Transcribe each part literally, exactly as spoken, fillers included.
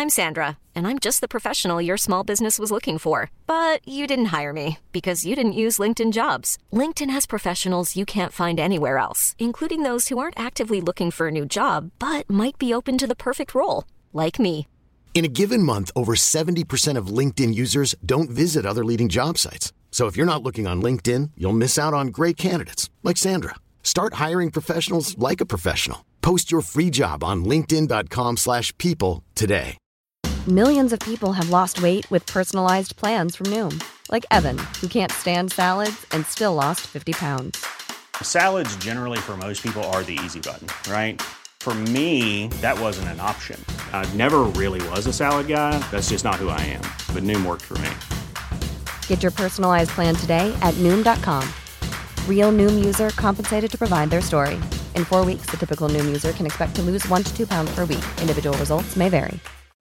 I'm Sandra, and I'm just the professional your small business was looking for. But you didn't hire me because you didn't use LinkedIn Jobs. LinkedIn has professionals you can't find anywhere else, including those who aren't actively looking for a new job, but might be open to the perfect role, like me. In a given month, over seventy percent of LinkedIn users don't visit other leading job sites. So if you're not looking on LinkedIn, you'll miss out on great candidates like Sandra. Start hiring professionals like a professional. Post your free job on linkedin dot com slash people today. Millions of people have lost weight with personalized plans from Noom. Like Evan, who can't stand salads and still lost fifty pounds. Salads generally for most people are the easy button, right? For me, that wasn't an option. I never really was a salad guy. That's just not who I am. But Noom worked for me. Get your personalized plan today at Noom dot com. Real Noom user compensated to provide their story. In four weeks, the typical Noom user can expect to lose one to two pounds per week. Individual results may vary.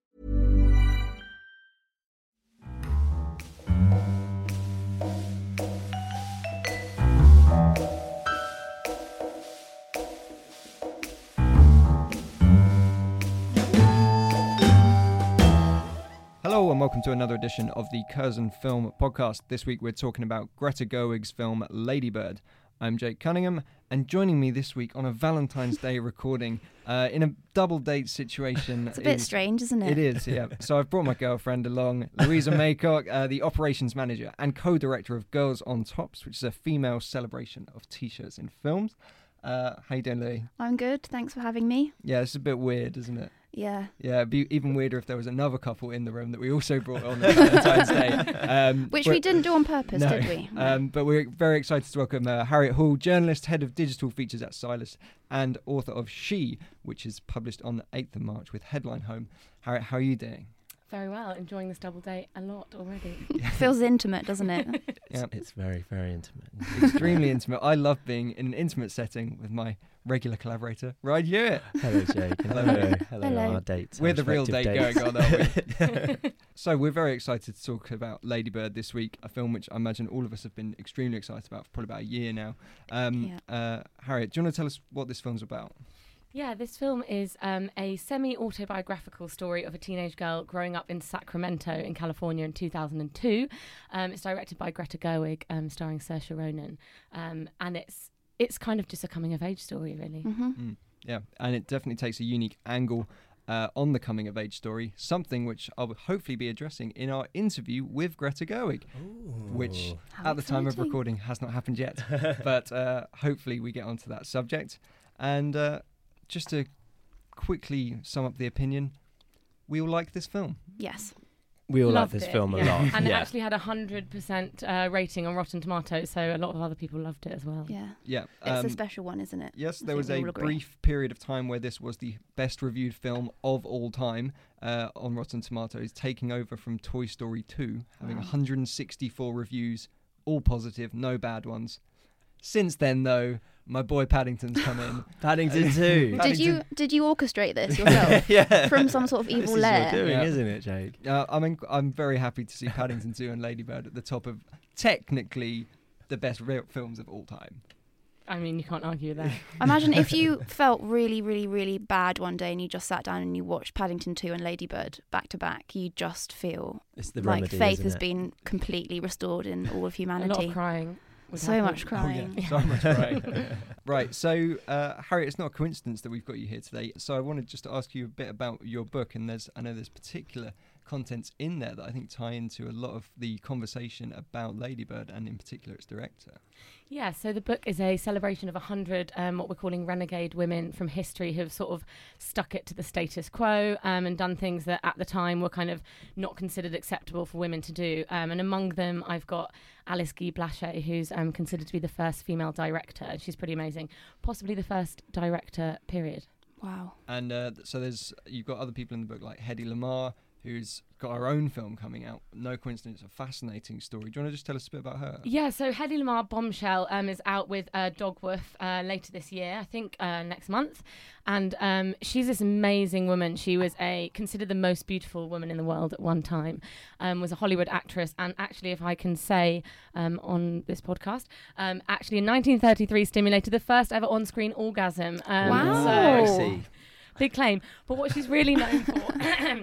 Hello and welcome to another edition of the Curzon Film Podcast. This week we're talking about Greta Gerwig's film Lady Bird. I'm Jake Cunningham, and joining me this week on a Valentine's Day recording uh, in a double date situation. It's a bit is, strange, isn't it? It is, yeah. So I've brought my girlfriend along, Louisa Maycock, uh, the operations manager and co-director of Girls on Tops, which is a female celebration of t-shirts in films. Uh, how you doing, Louie? I'm good. Thanks for having me. Yeah, it's a bit weird, isn't it? Yeah. Yeah, it'd be even weirder if there was another couple in the room that we also brought on Valentine's Day. Um, Which we didn't do on purpose, no, did we? No. Um, but we're very excited to welcome uh, Harriet Hall, journalist, head of digital features at Silas, and author of She, which is published on the eighth of March with Headline Home. Harriet, how are you doing? Very well, enjoying this double date a lot already. It feels intimate, doesn't it? It's, Yeah. it's very, very intimate. Extremely intimate. I love being in an intimate setting with my regular collaborator, Ryan Hewitt. Hello, Jake. and Hello. Hello, hello, Hello. our dates. We're our the real date respective going dates. on, aren't we? So we're very excited to talk about Lady Bird this week, a film which I imagine all of us have been extremely excited about for probably about a year now. Um, uh, Harriet, do you want to tell us what this film's about? Yeah, this film is um, a semi-autobiographical story of a teenage girl growing up in Sacramento in California in two thousand two. Um, it's directed by Greta Gerwig, um, starring Saoirse Ronan, um, and it's it's kind of just a coming-of-age story, really. Mm-hmm. Mm, yeah, and it definitely takes a unique angle uh, on the coming-of-age story, something which I'll hopefully be addressing in our interview with Greta Gerwig, Ooh. which How at the time of exciting. recording has not happened yet, but uh, hopefully we get onto that subject. And uh, just to quickly sum up the opinion, we all like this film. Yes. We all Loved like this it, film a yeah. lot. And it yeah. actually had a one hundred percent uh, rating on Rotten Tomatoes, so a lot of other people loved it as well. Yeah. Yeah. It's um, a special one, isn't it? Yes, I there think was we a all agree. brief period of time where this was the best reviewed film of all time uh, on Rotten Tomatoes, taking over from Toy Story two, having Wow. one hundred sixty-four reviews, all positive, no bad ones. Since then, though, my boy Paddington's come in. Paddington two. Did you did you orchestrate this yourself yeah. from some sort of This evil is lair? your doing, Yeah. isn't it, Jake? Uh, I'm in, I'm very happy to see Paddington two and Lady Bird at the top of technically the best real films of all time. I mean, you can't argue with that. Imagine if you felt really, really, really bad one day and you just sat down and you watched Paddington two and Lady Bird back to back. You just feel It's the like remedy, faith isn't has it? been completely restored in all of A lot humanity. of crying. would So happen. much crying. Oh, yeah. So much crying. Right, so uh, Harriet, it's not a coincidence that we've got you here today. So I wanted just to ask you a bit about your book, and there's I know there's particular contents in there that I think tie into a lot of the conversation about Lady Bird, and in particular its director. Yeah, so the book is a celebration of one hundred um, what we're calling renegade women from history who have sort of stuck it to the status quo um, and done things that at the time were kind of not considered acceptable for women to do. Um, and among them, I've got Alice Guy Blaché, who's um, considered to be the first female director. She's pretty amazing. Possibly the first director, period. Wow. And uh, th- so there's you've got other people in the book like Hedy Lamarr, who's got her own film coming out. No coincidence, a fascinating story. Do you want to just tell us a bit about her? Yeah, so Hedy Lamarr Bombshell um, is out with uh, Dogwoof uh, later this year, I think uh, next month. And um, she's this amazing woman. She was a considered the most beautiful woman in the world at one time, um, was a Hollywood actress. And actually, if I can say um, on this podcast, um, actually in nineteen thirty-three stimulated the first ever on-screen orgasm. Um, Wow. So, I see. big claim. But what she's really known for...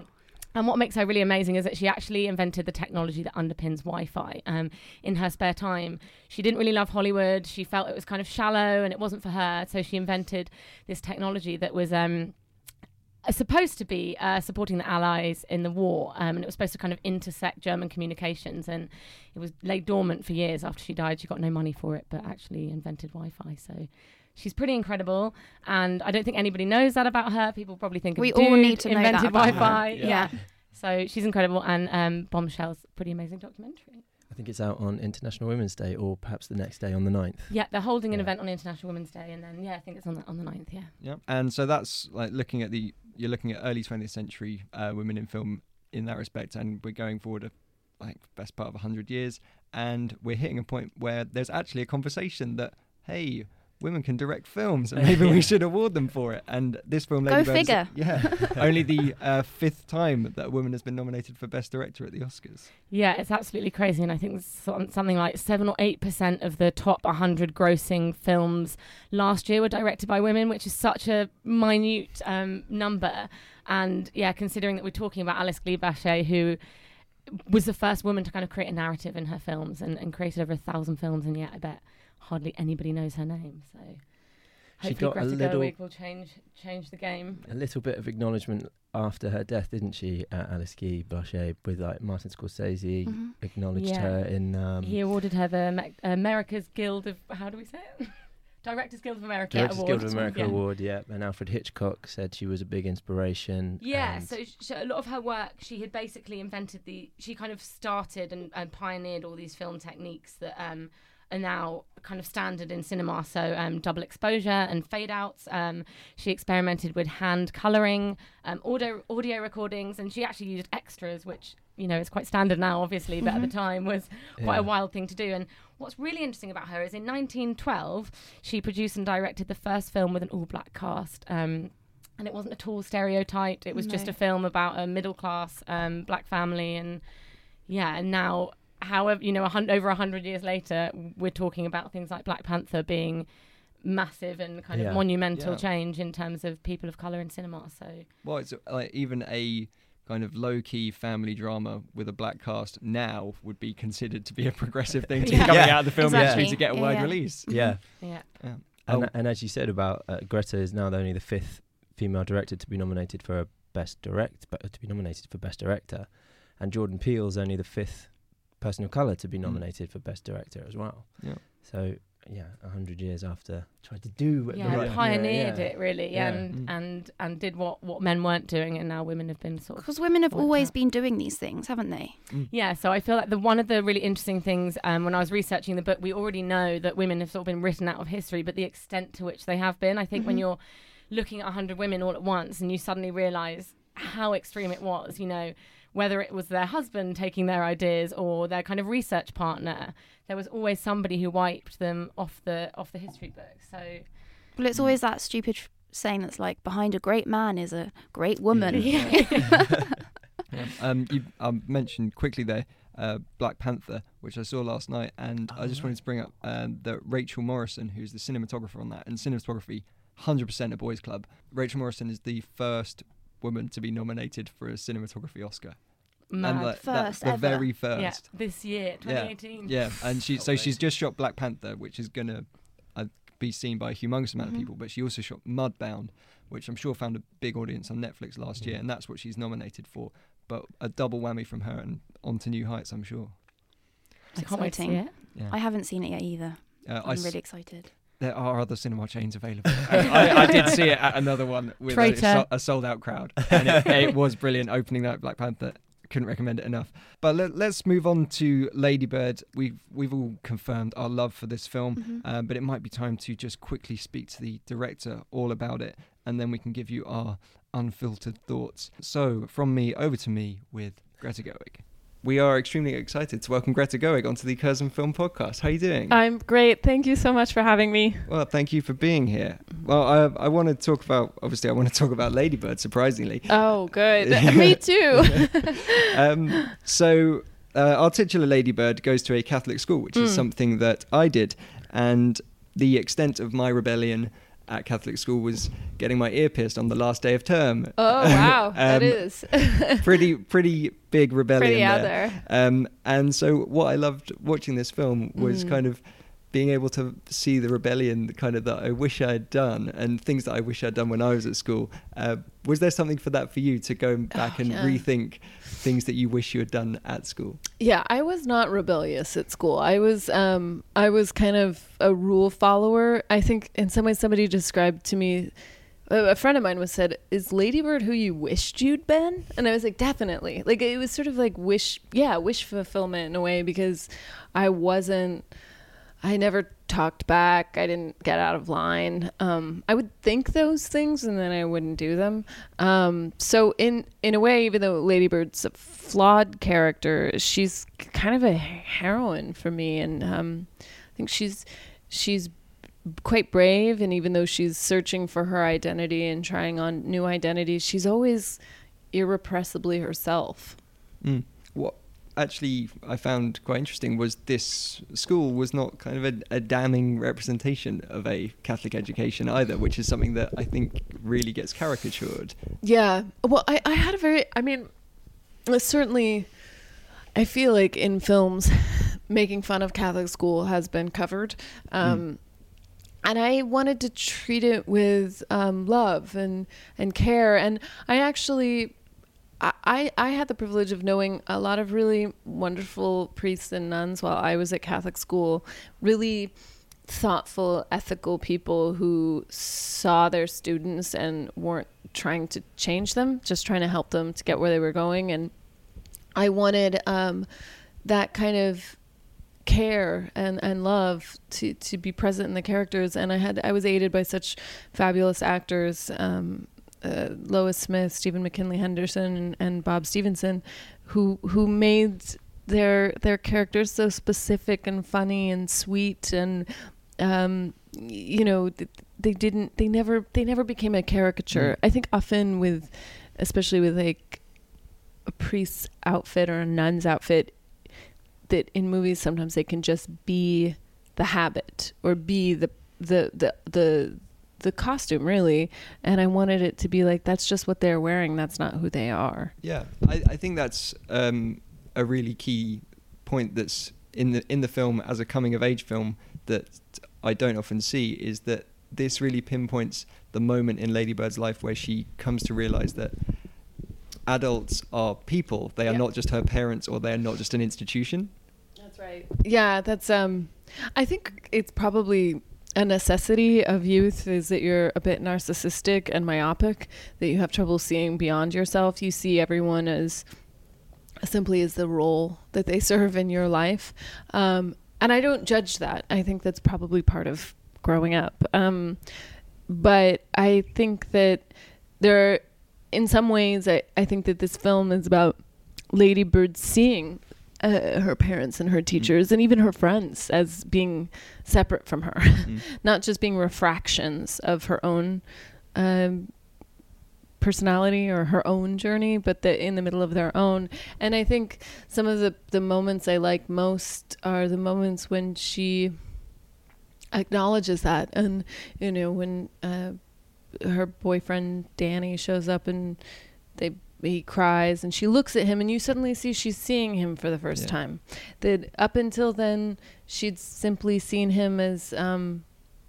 And what makes her really amazing is that she actually invented the technology that underpins Wi-Fi um, in her spare time. She didn't really love Hollywood. She felt it was kind of shallow and it wasn't for her. So she invented this technology that was um, supposed to be uh, supporting the Allies in the war. Um, and it was supposed to kind of intersect German communications. And it was laid dormant for years after she died. She got no money for it, but actually invented Wi-Fi. So she's pretty incredible, and I don't think anybody knows that about her. People probably think we of all dude need to know that invented about Wi-Fi. her. Yeah. Yeah. So she's incredible, and um, Bombshell's a pretty amazing documentary. I think it's out on International Women's Day, or perhaps the next day on the ninth. Yeah, they're holding an Yeah. event on International Women's Day, and then yeah, I think it's on the on the ninth. Yeah. Yeah, and so that's like looking at the you're looking at early twentieth century uh, women in film in that respect, and we're going forward a like best part of a hundred years, and we're hitting a point where there's actually a conversation that hey, women can direct films, and maybe we should award them for it. And this film, Go Lady Bird, is- figure. yeah, only the uh, fifth time that a woman has been nominated for Best Director at the Oscars. Yeah, it's absolutely crazy, and I think some- something like seven or eight percent of the top one hundred grossing films last year were directed by women, which is such a minute um, number. And yeah, considering that we're talking about Alice Guy-Blaché, who was the first woman to kind of create a narrative in her films, and, and created over a thousand films, and yet I bet hardly anybody knows her name. So She hopefully got a Greta little- Gerwig will change change the game. A little bit of acknowledgement after her death, didn't she, uh, Alice Guy-Blaché, with like Martin Scorsese Mhm. acknowledged Yeah. her in... Um, He awarded her the Me- America's Guild of, how do we say it? Directors Guild of America Directors Award. Guild of America Yeah. Award, yeah. And Alfred Hitchcock said she was a big inspiration. Yeah, and so sh- a lot of her work, she had basically invented the, she kind of started and, and pioneered all these film techniques that um, are now kind of standard in cinema. So um, double exposure and fade outs. Um, she experimented with hand colouring, um, audio, audio recordings, and she actually used extras, which, you know, is quite standard now, obviously, but at the time was quite Yeah. a wild thing to do. And what's really interesting about her is in nineteen twelve, she produced and directed the first film with an all-black cast. Um, and it wasn't at all stereotyped. It was just No. a film about a middle-class um, black family. And yeah, and now, however, you know, a hun- over a hundred years later, we're talking about things like Black Panther being massive and kind Yeah. of monumental Yeah. change in terms of people of colour in cinema. So Well, it's uh, like even a kind of low-key family drama with a black cast now would be considered to be a progressive thing to be Yeah. coming Yeah. out of the film Exactly. industry to get a Yeah, wide yeah. release. Yeah. yeah. Yeah. And, Oh. and as you said about uh, Greta is now the only the fifth female director to be nominated for a Best Direct, but to be nominated for Best Director, and Jordan Peele's only the fifth person of color to be nominated for Best Director as well. Yeah. So yeah, a hundred years after tried to do what Yeah, the right, pioneered yeah, yeah. it really, Yeah. and Mm. and and did what what men weren't doing, and now women have been sort of Because women have Worked always out. been doing these things, haven't they? yeah. So I feel like the one of the really interesting things um, when I was researching the book, we already know that women have sort of been written out of history, but the extent to which they have been, I think, when Mhm. you're looking at a hundred women all at once, and you suddenly realise how extreme it was, you know. Whether it was their husband taking their ideas or their kind of research partner, there was always somebody who wiped them off the off the history book. So Well, it's always that stupid f- saying that's like, behind a great man is a great woman. Yeah. Um, you um, mentioned quickly there uh, Black Panther, which I saw last night, and I just wanted to bring up um, that Rachel Morrison, who's the cinematographer on that, and cinematography, one hundred percent a boys' club. Rachel Morrison is the first woman to be nominated for a cinematography Oscar. mad. And like, that's First the ever. very yeah, first. this year, twenty eighteen. Yeah, and she so she's just shot Black Panther, which is gonna uh, be seen by a humongous amount Mhm. of people. But she also shot Mudbound, which I'm sure found a big audience on Netflix last year, and that's what she's nominated for. But a double whammy from her and On to New Heights, I'm sure. I can't wait to see exciting. it. Yeah, I haven't seen it yet either. uh, I I'm s- really excited. there are other cinema chains available. And I, I did see it at another one with a, Traitor. so- a sold out crowd, and it, it was brilliant. Opening night Black Panther, couldn't recommend it enough. But let, let's move on to Lady Bird. We've we've all confirmed our love for this film, Mhm. um, but it might be time to just quickly speak to the director all about it, and then we can give you our unfiltered thoughts. So from me over to me with Greta Gerwig. We are extremely excited to welcome Greta Gerwig onto the Curzon Film Podcast. How are you doing? I'm great. Thank you so much for having me. Well, thank you for being here. Well, I, I want to talk about, obviously, I want to talk about Lady Bird, surprisingly. Oh, good. Me too. Um, so, uh, our titular Lady Bird goes to a Catholic school, which is Mm. something that I did. And the extent of my rebellion at Catholic school was getting my ear pierced on the last day of term. Oh, wow. um, that is. pretty, pretty big rebellion Pretty out there. there. Um, and so what I loved watching this film was Mm. kind of being able to see the rebellion kind of that I wish I had done and things that I wish I'd done when I was at school. Uh, was there something for that for you to go back Oh, and yeah. rethink things that you wish you had done at school? Yeah, I was not rebellious at school. I was um I was kind of a rule follower. I think in some ways somebody described to me, a a friend of mine was said, "Is Lady Bird who you wished you'd been?" And I was like, definitely. Like it was sort of like wish, yeah, wish fulfillment in a way, because I wasn't I never talked back. I didn't get out of line. Um, I would think those things and then I wouldn't do them. Um, so in in a way, even though Lady Bird's a flawed character, she's kind of a heroine for me. And um, I think she's she's quite brave. And even though she's searching for her identity and trying on new identities, she's always irrepressibly herself. Mm. What actually I found quite interesting was this school was not kind of a, a damning representation of a Catholic education either, which is something that I think really gets caricatured. Yeah. Well, I, I had a very, I mean, uh, certainly I feel like in films, making fun of Catholic school has been covered. Um, mm. And I wanted to treat it with um, love and, and care. And I actually... I, I had the privilege of knowing a lot of really wonderful priests and nuns while I was at Catholic school, really thoughtful, ethical people who saw their students and weren't trying to change them, just trying to help them to get where they were going. And I wanted um, that kind of care and, and love to, to be present in the characters. And I had I was aided by such fabulous actors, um, Uh, Lois Smith, Stephen McKinley Henderson, and, and Bob Stevenson, who who made their their characters so specific and funny and sweet, and um, you know th- they didn't they never they never became a caricature. Mm. I think often with, especially with like a priest's outfit or a nun's outfit, that in movies sometimes they can just be the habit or be the the the the the costume, really. And I wanted it to be like, that's just what they're wearing, that's not who they are. Yeah, I, I think that's um, a really key point that's in the in the film as a coming of age film that I don't often see, is that this really pinpoints the moment in Lady Bird's life where she comes to realize that adults are people. They are Yeah. not just her parents, or they are not just an institution. That's right. Yeah, that's um I think it's probably a necessity of youth is that you're a bit narcissistic and myopic, that you have trouble seeing beyond yourself. You see everyone as simply as the role that they serve in your life. Um, and I don't judge that. I think that's probably part of growing up. Um, but I think that there, in some ways, I, I think that this film is about Lady Bird seeing Uh, her parents and her teachers mm. and even her friends as being separate from her, mm. not just being refractions of her own um, personality or her own journey, but that in the middle of their own. And I think some of the, the moments I like most are the moments when she acknowledges that. And, you know, when uh, her boyfriend Danny shows up and they he cries and she looks at him and you suddenly see she's seeing him for the first yeah. time. That up until then she'd simply seen him as um,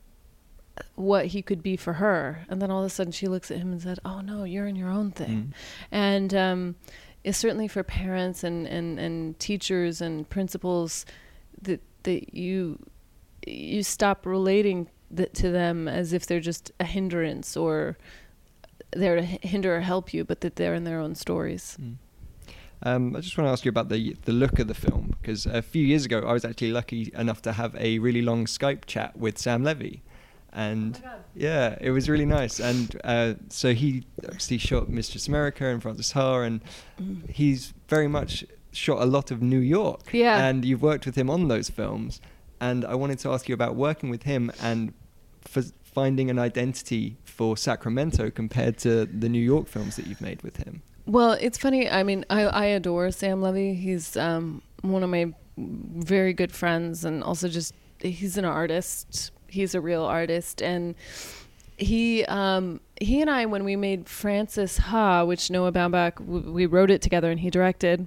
what he could be for her. And then all of a sudden she looks at him and said, oh no, you're in your own thing. Mm. And um, it's certainly for parents and, and, and teachers and principals that, that you, you stop relating th- to them as if they're just a hindrance or there to hinder or help you, but that they're in their own stories. Mm. Um, I just want to ask you about the the look of the film, because a few years ago I was actually lucky enough to have a really long Skype chat with Sam Levy, and oh yeah, it was really nice. And uh, so he obviously shot Mistress America and Frances Ha, and mm. he's very much shot a lot of New York. Yeah, and you've worked with him on those films, and I wanted to ask you about working with him and for finding an identity for Sacramento compared to the New York films that you've made with him. Well, it's funny. I mean, I, I adore Sam Levy. He's um, one of my very good friends, and also just he's an artist. He's a real artist, and he um, he and I, when we made Frances Ha, which Noah Baumbach, w- we wrote it together and he directed.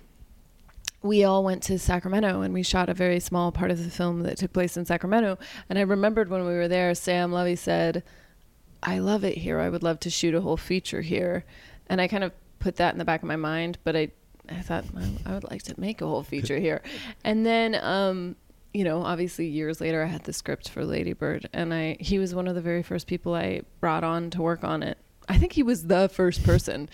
We all went to Sacramento and we shot a very small part of the film that took place in Sacramento. And I remembered when we were there, Sam Levy said, "I love it here. I would love to shoot a whole feature here." And I kind of put that in the back of my mind, but I, I thought I, I would like to make a whole feature here. And then, um, you know, obviously years later, I had the script for Lady Bird, and I he was one of the very first people I brought on to work on it. I think he was the first person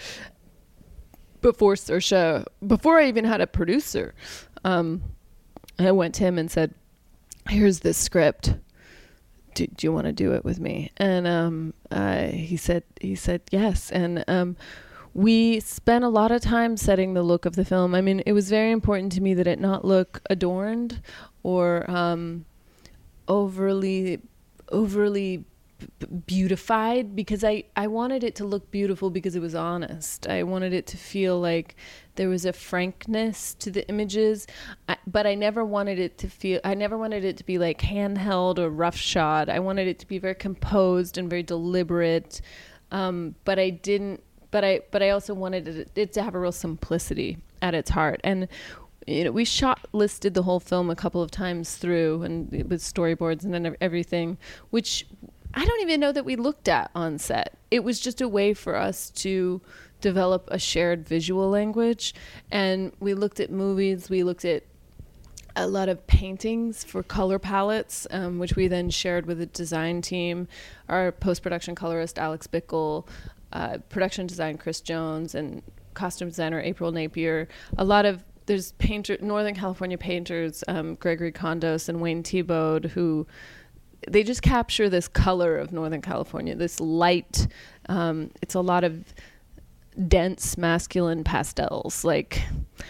before Saoirse, before I even had a producer. Um, I went to him and said, "Here's this script. Do, do you want to do it with me?" And um, uh, he said, he said yes. And um, we spent a lot of time setting the look of the film. I mean, it was very important to me that it not look adorned or um, overly, overly b- beautified, because I, I wanted it to look beautiful because it was honest. I wanted it to feel like there was a frankness to the images, I, but I never wanted it to feel, I never wanted it to be like handheld or roughshod. I wanted it to be very composed and very deliberate. Um, but I didn't, but I, but I also wanted it, it to have a real simplicity at its heart. And, you know, we shot listed the whole film a couple of times through, and with storyboards and then everything, which I don't even know that we looked at on set. It was just a way for us to develop a shared visual language. And we looked at movies, we looked at a lot of paintings for color palettes, um, which we then shared with the design team, our post-production colorist, Alex Bickle, uh, production design, Chris Jones, and costume designer, April Napier. A lot of, there's painter, Northern California painters, um, Gregory Kondos and Wayne Thiebaud, who they just capture this color of Northern California, this light. Um, it's a lot of dense masculine pastels, like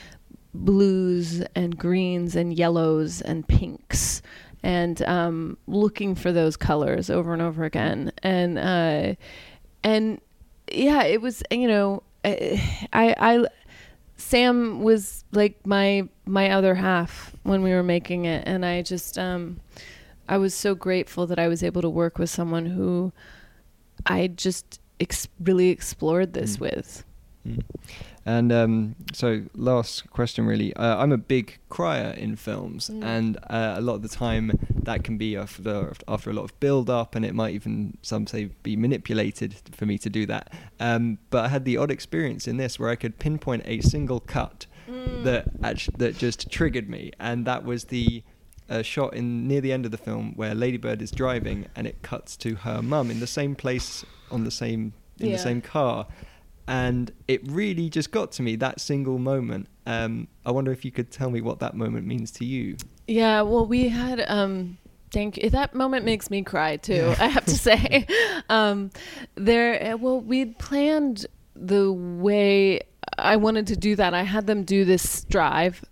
blues and greens and yellows and pinks, and um, looking for those colors over and over again. And uh, and yeah, it was, you know, I, I Sam was like my my other half when we were making it, and I just um, I was so grateful that I was able to work with someone who I just ex- really explored this mm. with. Mm. And um, so last question really, uh, I'm a big crier in films, mm. and uh, a lot of the time that can be after, after a lot of build up, and it might even, some say, be manipulated for me to do that. Um, but I had the odd experience in this where I could pinpoint a single cut mm. that actually, that just triggered me, and that was the uh, shot in near the end of the film where Lady Bird is driving and it cuts to her mum in the same place on the same in yeah. the same car. And it really just got to me, that single moment. Um, I wonder if you could tell me what that moment means to you. Yeah, well, we had, um, thank you. That moment makes me cry too, yeah. I have to say. um, there, well, we'd planned the way I wanted to do that. I had them do this drive.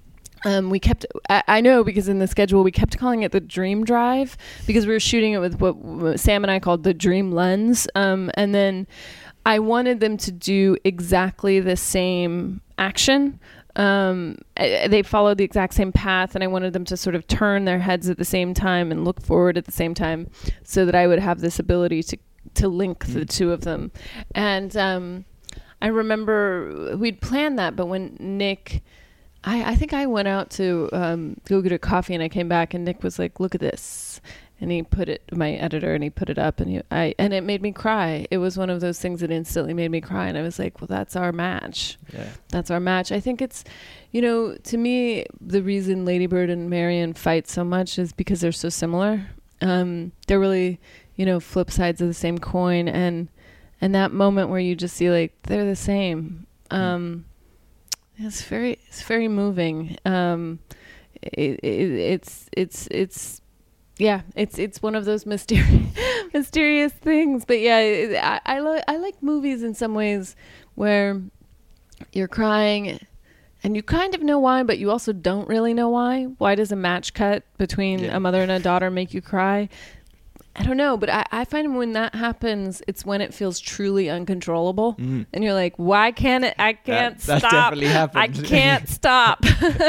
Um, we kept, I, I know because in the schedule, we kept calling it the Dream Drive because we were shooting it with what Sam and I called the Dream Lens. Um, and then I wanted them to do exactly the same action. Um, they followed the exact same path, and I wanted them to sort of turn their heads at the same time and look forward at the same time, so that I would have this ability to to link mm. the two of them. And um, I remember we'd planned that, but when Nick, I, I think I went out to um, go get a coffee, and I came back, and Nick was like, "Look at this." And he put it, my editor, and he put it up, and he, I, and it made me cry. It was one of those things that instantly made me cry. And I was like, well, that's our match. Yeah. That's our match. I think it's, you know, to me, the reason Lady Bird and Marion fight so much is because they're so similar. Um, they're really, you know, flip sides of the same coin. And, and that moment where you just see like, they're the same. Um, mm. It's very, it's very moving. Um, it, it, it's, it's, it's, Yeah, it's it's one of those mysterious mysterious things. But yeah, I I, lo- I like movies in some ways where you're crying and you kind of know why, but you also don't really know why. Why does a match cut between yeah. a mother and a daughter make you cry? I don't know, but I, I find when that happens, it's when it feels truly uncontrollable. Mm. And you're like, why can't it? I can't that, stop. That definitely happened. I can't stop.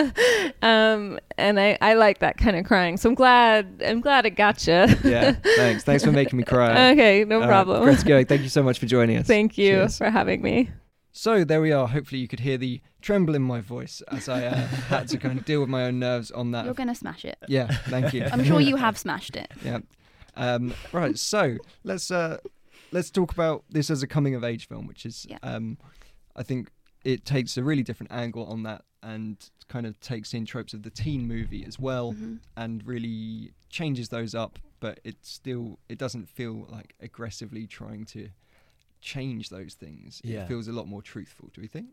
um, and I, I like that kind of crying. So I'm glad, I'm glad it got you. Yeah, thanks. Thanks for making me cry. Okay, no uh, problem. Greta Gerwig, thank you so much for joining us. Thank you Cheers. for having me. So there we are. Hopefully you could hear the tremble in my voice as I uh, had to kind of deal with my own nerves on that. You're going to smash it. Yeah, thank you. I'm sure you have smashed it. Yeah. Um, right, so let's uh, let's talk about this as a coming of age film, which is, yeah. um, I think it takes a really different angle on that and kind of takes in tropes of the teen movie as well, mm-hmm. and really changes those up, but it still, it doesn't feel like aggressively trying to change those things. Yeah. It feels a lot more truthful, do we think?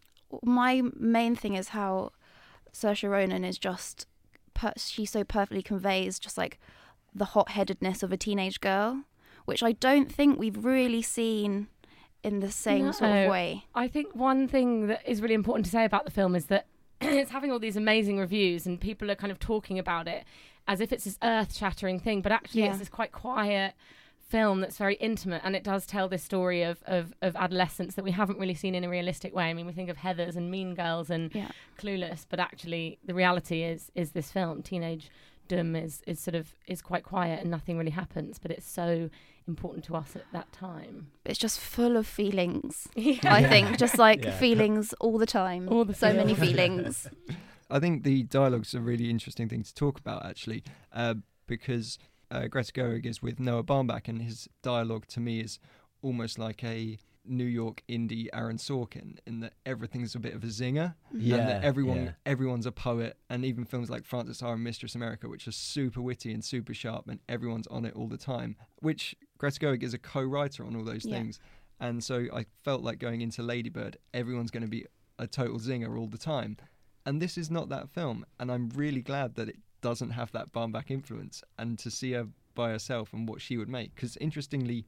My main thing is how Saoirse Ronan is just, per- she so perfectly conveys just like the hot-headedness of a teenage girl, which I don't think we've really seen in the same No. sort of way. I think one thing that is really important to say about the film is that it's having all these amazing reviews and people are kind of talking about it as if it's this earth-shattering thing, but actually Yeah. it's this quite quiet film that's very intimate, and it does tell this story of, of, of adolescence that we haven't really seen in a realistic way. I mean, we think of Heathers and Mean Girls and Yeah. Clueless, but actually the reality is is this film, teenage Dom is, is sort of is quite quiet and nothing really happens, but it's so important to us at that time. It's just full of feelings. Yeah. I think just like Yeah. feelings all the time. All the so many feelings. feelings. I think the dialogue's a really interesting thing to talk about, actually, uh, because uh, Greta Gerwig is with Noah Baumbach, and his dialogue to me is almost like a New York indie Aaron Sorkin, in that everything's a bit of a zinger, Yeah, and that everyone yeah. everyone's a poet, and even films like Frances Ha and Mistress America, which are super witty and super sharp, and everyone's on it all the time, which Greta Gerwig is a co-writer on all those Yeah. things. And so I felt like going into Lady Bird, everyone's going to be a total zinger all the time. And this is not that film, and I'm really glad that it doesn't have that Baumbach influence, and to see her by herself and what she would make. Because interestingly,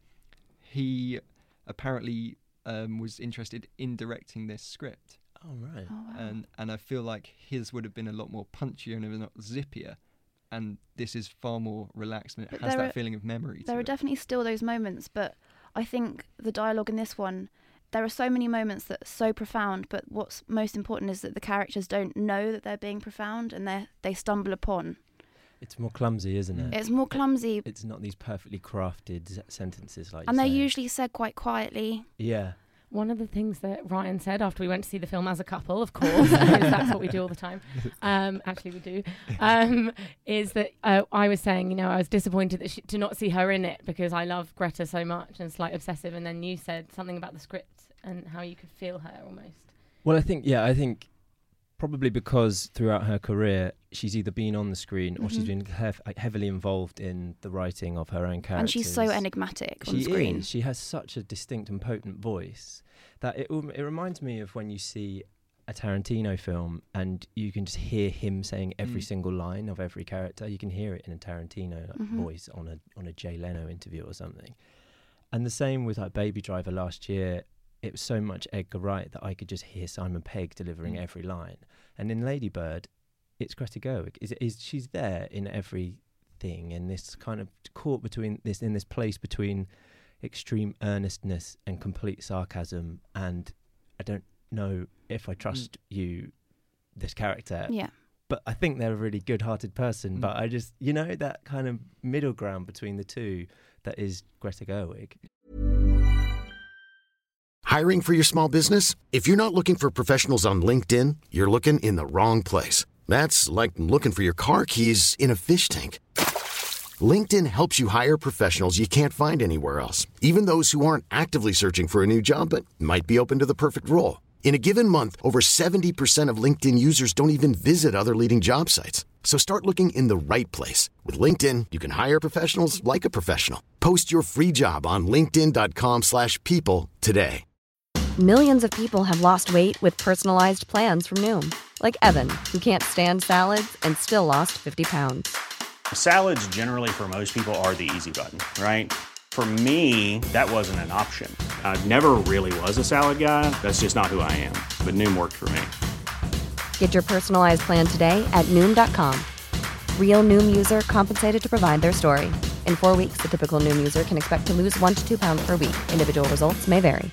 he apparently um, was interested in directing this script, Oh, right. Oh, wow. and and I feel like his would have been a lot more punchier and not zippier, and this is far more relaxed, and it But has there that are- feeling of memory. There to are it. definitely still those moments, but I think the dialogue in this one, there are so many moments that are so profound, but what's most important is that the characters don't know that they're being profound, and they they stumble upon. It's more clumsy, isn't it? It's more clumsy, It's not these perfectly crafted s- sentences like and you they're say. usually said quite quietly. Yeah. One of the things that Ryan said after we went to see the film as a couple, of course, because that's what we do all the time. Um, actually, we do. Um, is that uh, I was saying, you know, I was disappointed that she, to not see her in it because I love Greta so much and it's like obsessive. And then you said something about the script and how you could feel her almost. Well, I think, yeah, I think probably because throughout her career, she's either been on the screen or she's Mhm. been hev- like, heavily involved in the writing of her own characters. And she's so enigmatic on She screen. is. She has such a distinct and potent voice that it um, it reminds me of when you see a Tarantino film and you can just hear him saying every Mm. single line of every character. You can hear it in a Tarantino like, Mhm. voice on a on a Jay Leno interview or something. And the same with like Baby Driver last year. It was so much Edgar Wright that I could just hear Simon Pegg delivering Mm. every line. And in Lady Bird, it's Greta Gerwig. Is is she's there in everything, in this kind of caught between this in this place between extreme earnestness and complete sarcasm, and I don't know if I trust you, this character. Yeah. But I think they're a really good-hearted person. Mm. But I just, you know, that kind of middle ground between the two, that is Greta Gerwig. Hiring for your small business? If you're not looking for professionals on LinkedIn, you're looking in the wrong place. That's like looking for your car keys in a fish tank. LinkedIn helps you hire professionals you can't find anywhere else, even those who aren't actively searching for a new job but might be open to the perfect role. In a given month, over seventy percent of LinkedIn users don't even visit other leading job sites. So start looking in the right place. With LinkedIn, you can hire professionals like a professional. Post your free job on linkedin dot com slash people today. Millions of people have lost weight with personalized plans from Noom, like Evan, who can't stand salads and still lost fifty pounds. Salads generally for most people are the easy button, right? For me, that wasn't an option. I never really was a salad guy. That's just not who I am. But Noom worked for me. Get your personalized plan today at Noom dot com. Real Noom user compensated to provide their story. In four weeks, the typical Noom user can expect to lose one to two pounds per week. Individual results may vary.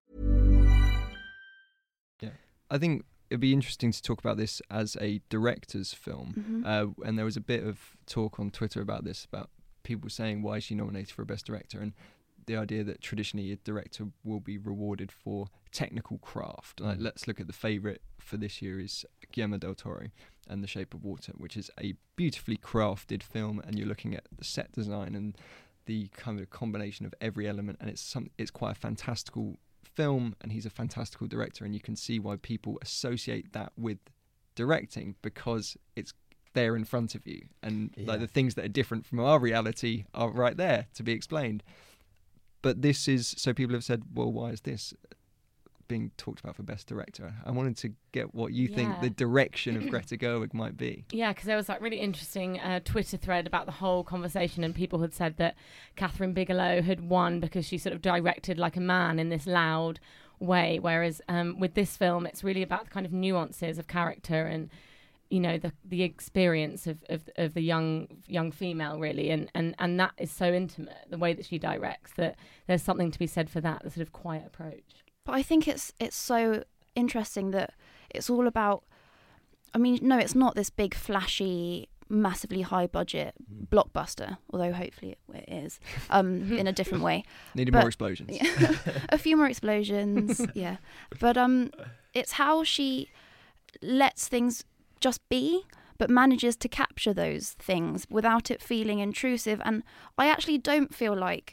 Yeah, I think it'd be interesting to talk about this as a director's film. Mm-hmm. Uh, and there was a bit of talk on Twitter about this, about people saying, why is she nominated for a Best Director? And the idea that traditionally a director will be rewarded for technical craft. Like, let's look at the favourite for this year is Guillermo del Toro and The Shape of Water, which is a beautifully crafted film, and you're looking at the set design and the kind of combination of every element, and it's some it's quite a fantastical film, and he's a fantastical director, and you can see why people associate that with directing, because it's there in front of you, and yeah. like the things that are different from our reality are right there to be explained. But this is, so people have said, well, why is this being talked about for Best Director? I wanted to get what you Yeah. think the direction of Greta Gerwig might be. Yeah, because there was that really interesting uh, Twitter thread about the whole conversation, and people had said that Catherine Bigelow had won because she sort of directed like a man in this loud way, whereas um, with this film, it's really about the kind of nuances of character and, you know, the the experience of, of, of the young young female, really, and, and, and that is so intimate, the way that she directs, that there's something to be said for that, the sort of quiet approach. But I think it's it's so interesting that it's all about, I mean, no, it's not this big, flashy, massively high budget blockbuster, although hopefully it, it is, um, in a different way. Needed But- more explosions. A few more explosions, yeah. But um, it's how she lets things just be, but manages to capture those things without it feeling intrusive. And I actually don't feel like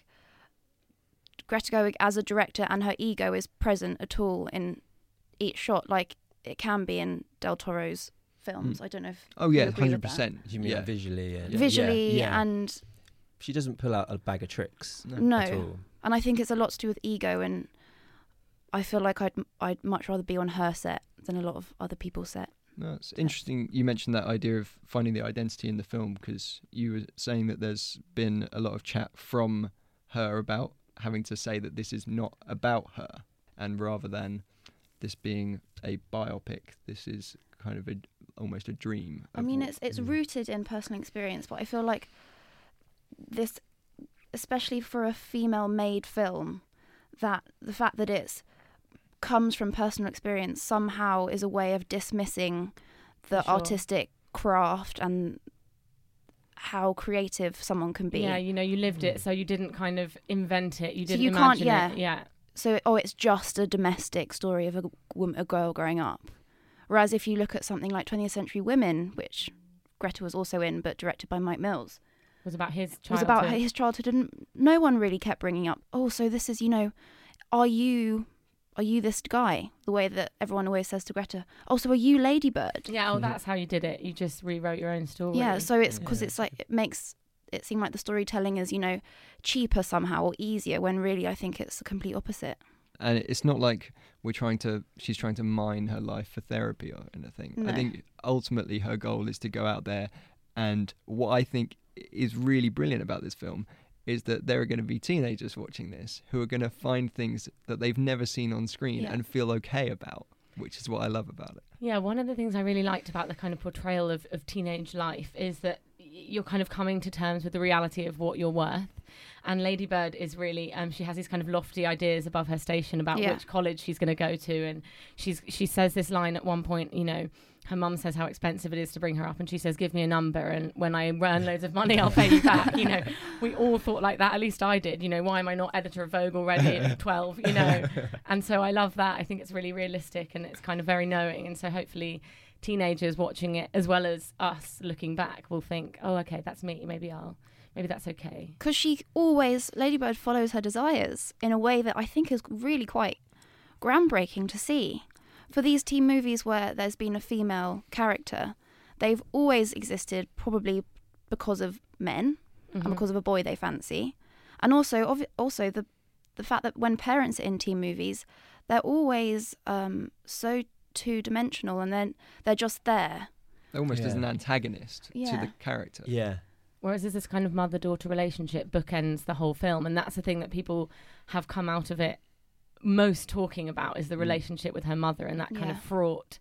Greta Gerwig as a director and her ego is present at all in each shot, like it can be in Del Toro's films. Mm. I don't know if Oh yeah, you agree with hundred that. percent. You mean yeah. visually? And, Visually yeah, yeah. and She doesn't pull out a bag of tricks no, at all. and I think it's a lot to do with ego, and I feel like I'd I'd much rather be on her set than a lot of other people's set. No, it's interesting you mentioned that idea of finding the identity in the film, because you were saying that there's been a lot of chat from her about having to say that this is not about her, and rather than this being a biopic, this is kind of a almost a dream. I of mean, what- it's it's Mm. rooted in personal experience, but I feel like this, especially for a female-made film, that the fact that it's comes from personal experience somehow is a way of dismissing the Sure. artistic craft and how creative someone can be. Yeah, you know, you lived it, so you didn't kind of invent it. You So didn't you can't- imagine yeah. it. Yeah. So, oh, it's just a domestic story of a, wom- a girl growing up. Whereas if you look at something like twentieth Century Women, which Greta was also in, but directed by Mike Mills, Was about his it childhood. was about his childhood, and no one really kept bringing up, oh, so this is, you know, are you, are you this guy? The way that everyone always says to Greta, oh, so are you Lady Bird? Yeah, oh, that's how you did it. You just rewrote your own story. Yeah, so it's because Yeah. it's like, it makes it seem like the storytelling is, you know, cheaper somehow or easier, when really I think it's the complete opposite. and it's not like we're trying to she's trying to mine her life for therapy or anything. No. I think ultimately her goal is to go out there, and what I think is really brilliant about this film is that there are going to be teenagers watching this who are going to find things that they've never seen on screen Yeah. and feel okay about, which is what I love about it. Yeah, one of the things I really liked about the kind of portrayal of, of teenage life is that y- you're kind of coming to terms with the reality of what you're worth. And Lady Bird is really, um, she has these kind of lofty ideas above her station about Yeah. which college she's going to go to. And she's she says this line at one point, you know, her mum says how expensive it is to bring her up, and she says, give me a number, and when I earn loads of money, I'll pay you back. You know, we all thought like that, at least I did. You know, why am I not editor of Vogue already at twelve, you know? And so I love that. I think it's really realistic, and it's kind of very knowing. And so hopefully teenagers watching it, as well as us looking back, will think, oh, okay, that's me. Maybe I'll, maybe that's okay. Because she always, Lady Bird follows her desires in a way that I think is really quite groundbreaking to see. For these teen movies where there's been a female character, they've always existed probably because of men Mhm. and because of a boy they fancy. And also, obvi- also the the fact that when parents are in teen movies, they're always um, so two-dimensional, and then they're just there. Almost as Yeah. an antagonist to Yeah. the character. Yeah. Whereas this kind of mother-daughter relationship bookends the whole film, and that's the thing that people have come out of it most talking about, is the Mm. relationship with her mother and that kind of Yeah. fraught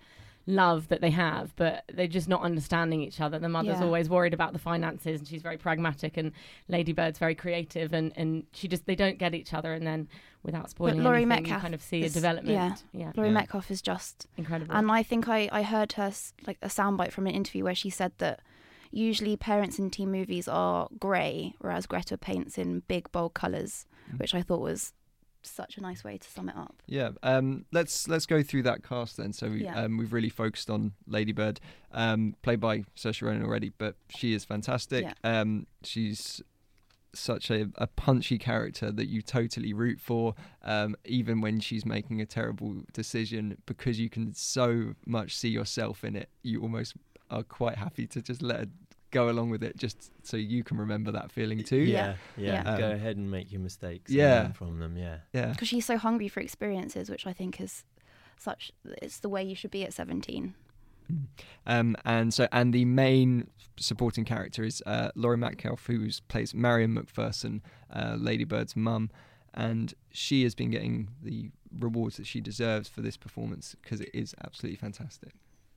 love that they have, but they're just not understanding each other. The mother's Yeah. always worried about the finances, and she's very pragmatic, and Lady Bird's very creative, and, and she just, they don't get each other. And then, without spoiling Laurie anything, Metcalf you kind of see is- a development. yeah. yeah. Laurie Yeah. Metcalf is just Incredible. And I think I, I heard her s- like a soundbite from an interview where she said that usually parents in teen movies are grey, whereas Greta paints in big bold colours, Mm. which I thought was such a nice way to sum it up. Yeah, um, let's let's go through that cast then. So we, Yeah. um, we've really focused on Lady Bird, um, played by Saoirse Ronan already, but she is fantastic. Yeah. Um, she's such a, a punchy character that you totally root for, um, even when she's making a terrible decision, because you can so much see yourself in it. You almost are quite happy to just let her go along with it, just so you can remember that feeling too. Yeah, yeah. Yeah. Go Um, ahead and make your mistakes. yeah. And learn from them. Yeah. Yeah. Because she's so hungry for experiences, which I think is such, it's the way you should be at seventeen. Um, and so, and the main supporting character is uh, Laurie Metcalf, who plays Marion McPherson, uh, Lady Bird's mum, and she has been getting the rewards that she deserves for this performance, because it is absolutely fantastic.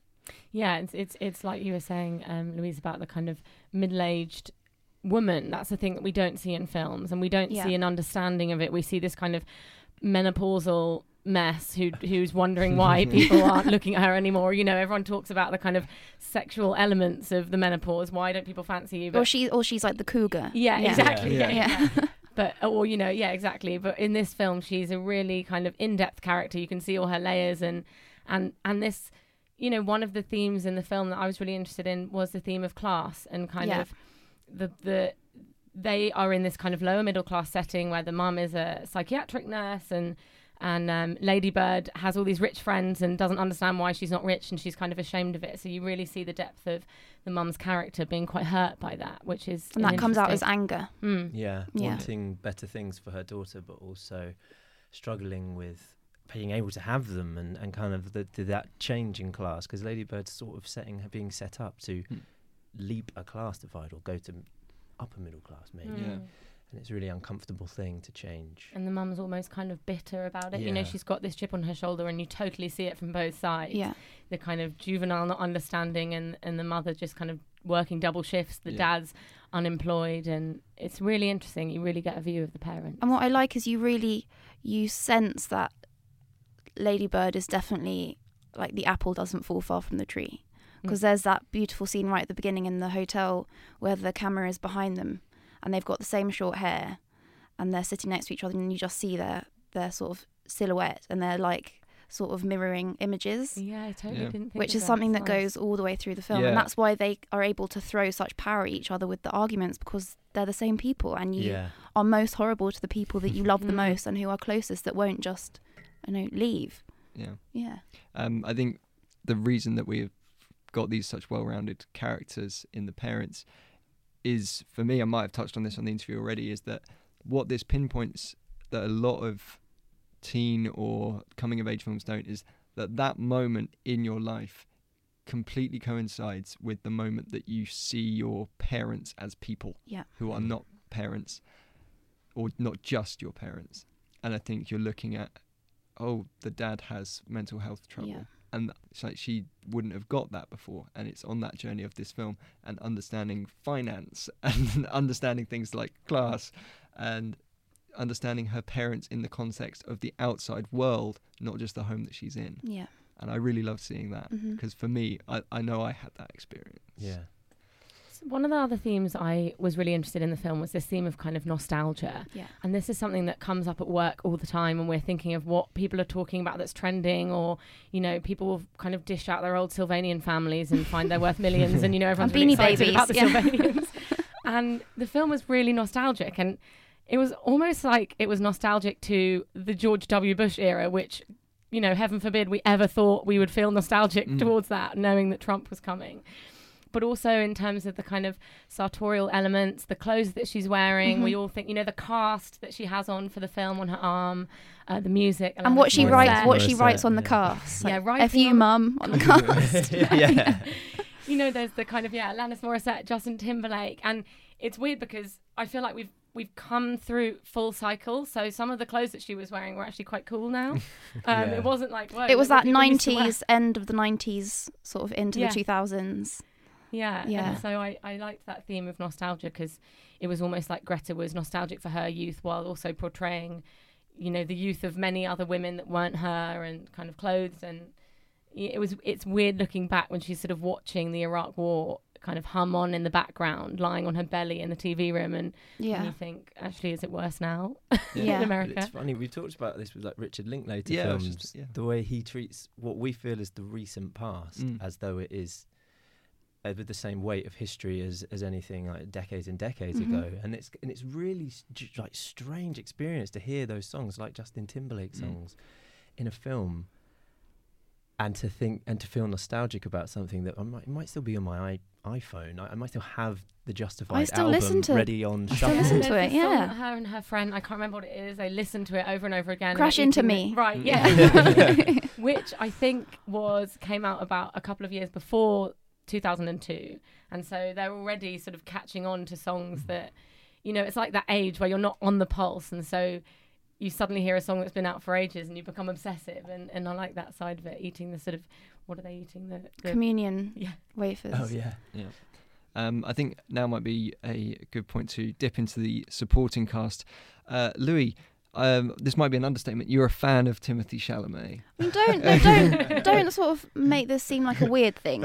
Yeah, it's it's it's like you were saying, um, Louise, about the kind of middle-aged woman. That's the thing that we don't see in films, and we don't Yeah. see an understanding of it. We see this kind of menopausal mess who who's wondering why people aren't looking at her anymore. You know, everyone talks about the kind of sexual elements of the menopause. Why don't people fancy you? Or she, or she's like the cougar. Yeah, exactly. Yeah. Yeah, Yeah. yeah. But, or, you know, yeah, exactly. But in this film, she's a really kind of in-depth character. You can see all her layers, and and and this, you know, one of the themes in the film that I was really interested in was the theme of class, and kind Yeah. of the the they are in this kind of lower middle class setting where the mum is a psychiatric nurse, and and um, Lady Bird has all these rich friends and doesn't understand why she's not rich, and she's kind of ashamed of it. So you really see the depth of the mum's character being quite hurt by that, which is And an that comes out as interesting- anger. Mm. Yeah, Yeah. wanting better things for her daughter, but also struggling with being able to have them, and, and kind of the, the, that change in class, because Lady Bird's sort of setting her being set up to Mm. leap a class divide or go to upper middle class maybe, Yeah. Mm. and it's a really uncomfortable thing to change. And the mum's almost kind of bitter about it. You know, Yeah. she's got this chip on her shoulder, and you totally see it from both sides. Yeah. The kind of juvenile not understanding, and, and the mother just kind of working double shifts. The Yeah. dad's unemployed, and it's really interesting. You really get a view of the parents. And what I like is you really, you sense that Lady Bird is definitely like the apple doesn't fall far from the tree. Because Mm. there's that beautiful scene right at the beginning in the hotel where the camera is behind them and they've got the same short hair and they're sitting next to each other, and you just see their, their sort of silhouette, and they're like sort of mirroring images. Yeah, I totally Yeah. didn't think Which of is something that It's nice. goes all the way through the film, Yeah. and that's why they are able to throw such power at each other with the arguments, because they're the same people, and you Yeah, are most horrible to the people that you love the Mm. most and who are closest, that won't just, you know, leave. Yeah. Yeah. Um, I think the reason that we've got these such well-rounded characters in the parents is, for me, I might have touched on this on the interview already, is that what this pinpoints that a lot of teen or coming-of-age films don't, is that that moment in your life completely coincides with the moment that you see your parents as people Yeah. who are not parents, or not just your parents. And I think you're looking at, oh, the dad has mental health trouble. Yeah. And it's like she wouldn't have got that before. And it's on that journey of this film, and understanding finance and understanding things like class, and understanding her parents in the context of the outside world, not just the home that she's in. Yeah. And I really love seeing that, Mhm. because for me, I, I know I had that experience. yeah. One of the other themes I was really interested in the film was this theme of kind of nostalgia. Yeah. And this is something that comes up at work all the time, and we're thinking of what people are talking about that's trending, or, you know, people will kind of dish out their old Sylvanian families and find they're worth millions, and, you know, everyone's And really Beanie excited about the Babies, yeah. Sylvanians. And the film was really nostalgic, and it was almost like it was nostalgic to the George W. Bush era, which, you know, heaven forbid we ever thought we would feel nostalgic Mm. towards that, knowing that Trump was coming. But also in terms of the kind of sartorial elements, the clothes that she's wearing, Mhm. we all think, you know, the cast that she has on for the film on her arm, uh, the music. And what she Morissette. writes, what she Morissette, writes on the yeah. cast. Yeah, Like, writing F you, on- mum, on the cast. yeah. You know, there's the kind of, yeah, Alanis Morissette, Justin Timberlake. And it's weird because I feel like we've we've come through full cycle. So some of the clothes that she was wearing were actually quite cool now. Um, Yeah. It wasn't like, whoa, It was like that what people used to wear. nineties, end of the nineties, sort of into Yeah. the two thousands. Yeah, Yeah. and so I, I liked that theme of nostalgia because it was almost like Greta was nostalgic for her youth while also portraying, you know, the youth of many other women that weren't her and kind of clothed. And it was it's weird looking back when she's sort of watching the Iraq War kind of hum on in the background, lying on her belly in the T V room, and Yeah. you think, actually, is it worse now Yeah. in But America? it's funny, we've talked about this with like Richard Linklater Yeah, I was films, just- yeah. the way he treats what we feel is the recent past Mm. as though it is uh, with the same weight of history as, as anything like decades and decades Mhm. ago. And it's and it's really s- j- like strange experience to hear those songs, like Justin Timberlake Mm. songs, in a film, and to think and to feel nostalgic about something that I might, it might still be on my i- iPhone. I, I might still have the Justified still album listen to- ready on I still shuffle. listen to There's it, this song yeah. that her and her friend, I can't remember what it is, they listen to it over and over again. and Crash they're Into eating Me. the- Right, Mm. yeah. Which I think was came out about a couple of years before two thousand two. And so they're already sort of catching on to songs that, you know, it's like that age where you're not on the pulse. And so you suddenly hear a song that's been out for ages and you become obsessive. And, and I like that side of it, eating the sort of, what are they eating? The, the Communion Yeah. wafers. Oh yeah. Yeah. Um, I think now might be a good point to dip into the supporting cast. Uh, Louis, um, this might be an understatement. You're a fan of Timothy Chalamet. I mean, don't no, don't don't sort of make this seem like a weird thing.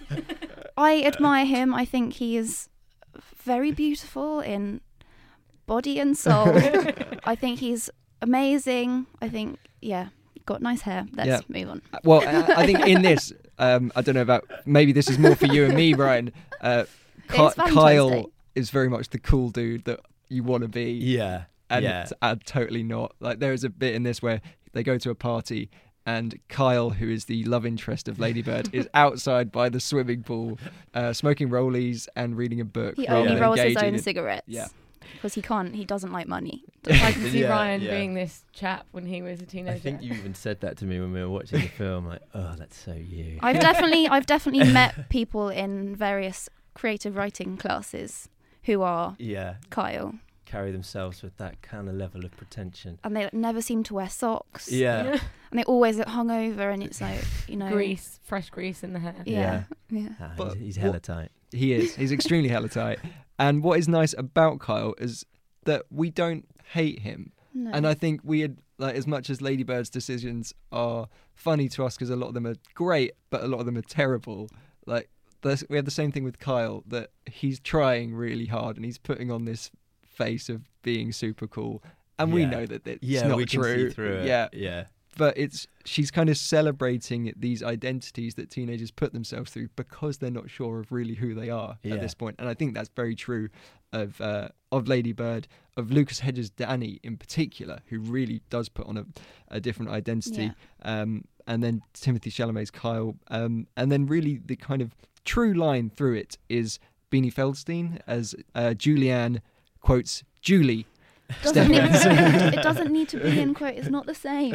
I admire him. I think he is very beautiful in body and soul. I think he's amazing. I think, yeah, got nice hair. Let's Yeah. move on. Uh, Well, I, I think in this, um, I don't know about, maybe this is more for you and me, Brian. Uh, Ky- It's Valentine's Kyle Day. is very much the cool dude that you want to be. Yeah. And yeah. t- uh, totally not. Like, there is a bit in this where they go to a party and Kyle, who is the love interest of Ladybird, is outside by the swimming pool, uh, smoking rollies and reading a book. He rather only than rolls his engaging own in- cigarettes. Yeah. Because he can't. He doesn't like money. I can see Yeah, Ryan yeah. being this chap when he was a teenager. I think you even said that to me when we were watching the film. Like, oh, that's so you. I've definitely, I've definitely met people in various creative writing classes who are yeah, Kyle, carry themselves with that kind of level of pretension. and they like, never seem to wear socks. Yeah. And they always look hungover, and it's like, you know, Grease, fresh grease in the hair. Yeah, yeah. Ah, But he's, he's what- hella tight. He is. He's extremely hella tight. And what is nice about Kyle is that we don't hate him. No. And I think we had, like, as much as Ladybird's decisions are funny to us because a lot of them are great, but a lot of them are terrible. Like, there's- we have the same thing with Kyle, that he's trying really hard and he's putting on this face of being super cool. And we Yeah. know that it's Yeah, not we true. can see through it. Yeah. Yeah. But it's she's kind of celebrating these identities that teenagers put themselves through because they're not sure of really who they are Yeah. at this point. And I think that's very true of uh, of Ladybird, of Lucas Hedges' Danny in particular, who really does put on a, a different identity. Um, and then Timothy Chalamet's Kyle. Um, and then really the kind of true line through it is Beanie Feldstein as uh, Julianne quotes Julie. Doesn't need to, it doesn't need to be in quote. It's not the same.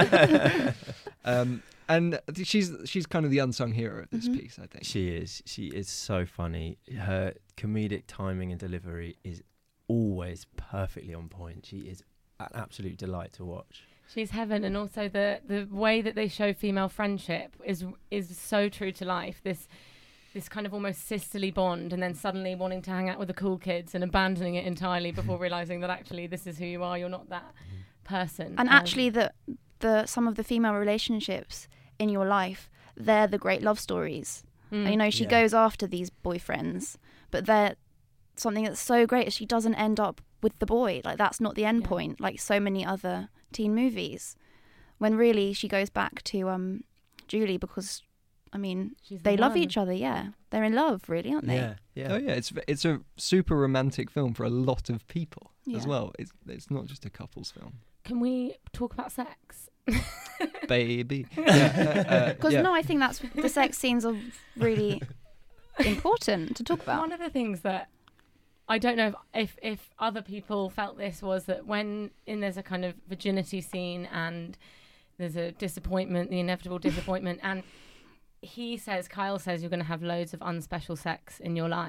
Um, and she's she's kind of the unsung hero of this Mhm. piece, I think. She is. She is so funny. Her comedic timing and delivery is always perfectly on point. She is an absolute delight to watch. She's heaven, and also the the way that they show female friendship is is so true to life. This this kind of almost sisterly bond, and then suddenly wanting to hang out with the cool kids and abandoning it entirely before realizing that actually this is who you are. You're not that person. And Um, actually, the the some of the female relationships in your life, they're the great love stories. mm. And, you know, she Yeah. goes after these boyfriends, but they're something that's so great is she doesn't end up with the boy. Like, that's not the end Yeah. point, like so many other teen movies. When really she goes back to um Julie because, I mean, She's the they love one. each other. Yeah, they're in love, really, aren't they? Yeah. Yeah. Oh yeah, it's it's a super romantic film for a lot of people as Yeah. well. It's it's not just a couples film, Can we talk about sex? baby. Yeah, uh, Because yeah. no, I think that's the sex scenes are really important to talk about. One of the things that I don't know if, if if other people felt this was that when in there's a kind of virginity scene and there's a disappointment, the inevitable disappointment, and he says, Kyle says, you're going to have loads of unspecial sex in your life.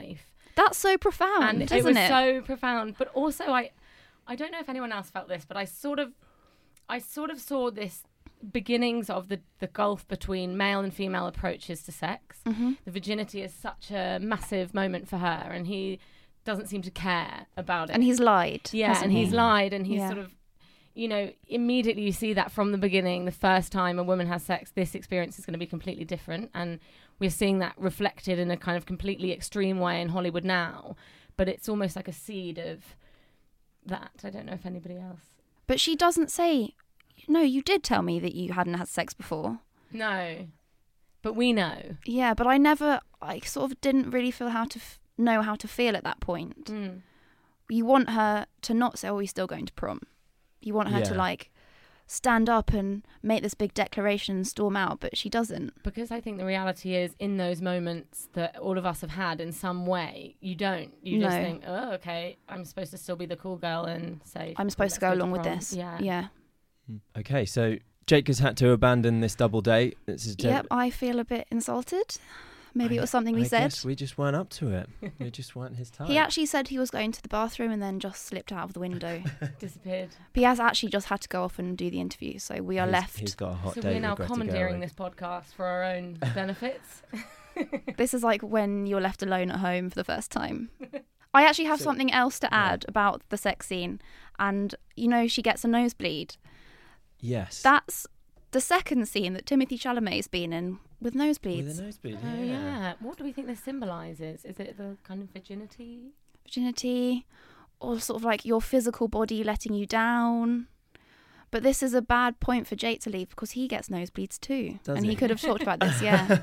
That's so profound, and isn't it was it? so profound. But also, I, I don't know if anyone else felt this, but I sort of, I sort of saw this beginnings of the the gulf between male and female approaches to sex. Mm-hmm. The virginity is such a massive moment for her, and he doesn't seem to care about it. And he's lied. Yeah, hasn't and he? he's lied, and he's Yeah. sort of, you know, immediately you see that from the beginning. The first time a woman has sex, this experience is going to be completely different, and we're seeing that reflected in a kind of completely extreme way in Hollywood now. But it's almost like a seed of that. I don't know if anybody else. But she doesn't say, no, you did tell me that you hadn't had sex before. No, but we know. Yeah, but I never, I sort of didn't really feel how to f- know how to feel at that point. Mm. You want her to not say, oh, we're still going to prom. You want her to Yeah. like stand up and make this big declaration and storm out, but she doesn't. Because I think the reality is, in those moments that all of us have had in some way, you don't. You just No. think, oh, okay, I'm supposed to still be the cool girl and say, I'm supposed to go let's along with prom. this. Yeah. Yeah. Okay, so Jake has had to abandon this double date. This is Yep, I feel a bit insulted. Maybe I- it was something we I said. guess we just weren't up to it. We just weren't his type. He actually said he was going to the bathroom and then just slipped out of the window. Disappeared. But he has actually just had to go off and do the interview, so we are He's- left. He's got a hot So date we're now with Greta commandeering Gerwig. this podcast for our own benefits. This is like when you're left alone at home for the first time. I actually have So- something else to add about the sex scene. And, you know, she gets a nosebleed. Yes. That's the second scene that Timothy Chalamet's been in with nosebleeds. With a nosebleed, Oh yeah. yeah. What do we think this symbolises? Is it the kind of virginity? Virginity, or sort of like your physical body letting you down. But this is a bad point for Jake to leave because he gets nosebleeds too. Does and he he? could have talked about this, yeah.